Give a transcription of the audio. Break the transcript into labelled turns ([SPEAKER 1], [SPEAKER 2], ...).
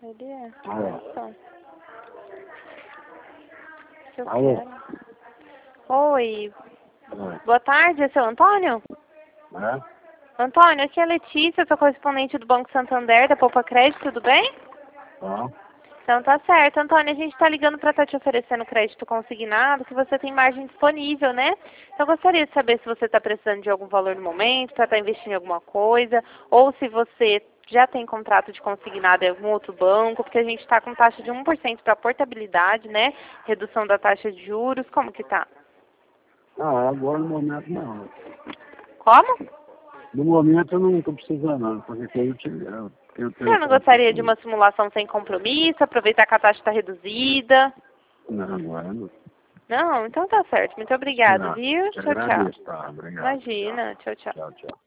[SPEAKER 1] Ele é.
[SPEAKER 2] Alô.
[SPEAKER 1] Então, se eu
[SPEAKER 2] Alô.
[SPEAKER 1] quero. Oi.
[SPEAKER 2] Oi.
[SPEAKER 1] Boa tarde, é seu Antônio?
[SPEAKER 2] É?
[SPEAKER 1] Antônio, aqui é a Letícia, sou correspondente do Banco Santander, da Poupa Crédito, tudo bem?
[SPEAKER 2] Tá.
[SPEAKER 1] Então tá certo. Antônio, a gente está ligando para estar te oferecendo crédito consignado, que você tem margem disponível, né? Então eu gostaria de saber se você está precisando de algum valor no momento, para estar investindo em alguma coisa, ou se você já tem contrato de consignado em algum outro banco, porque a gente está com taxa de 1% para portabilidade, né? Redução da taxa de juros, como que tá?
[SPEAKER 2] Ah, agora no momento não.
[SPEAKER 1] Como?
[SPEAKER 2] No momento eu não estou precisando, não, porque eu
[SPEAKER 1] Você
[SPEAKER 2] tenho
[SPEAKER 1] não gostaria de
[SPEAKER 2] conta.
[SPEAKER 1] uma simulação sem compromisso, aproveitar que a taxa está reduzida?
[SPEAKER 2] Não, agora não.
[SPEAKER 1] Não? Então tá certo. Muito obrigada,
[SPEAKER 2] Não,
[SPEAKER 1] viu?
[SPEAKER 2] te
[SPEAKER 1] Tchau, tchau.
[SPEAKER 2] agradeço, tá? Obrigado.
[SPEAKER 1] Imagina. Tchau, tchau.
[SPEAKER 2] Tchau, tchau.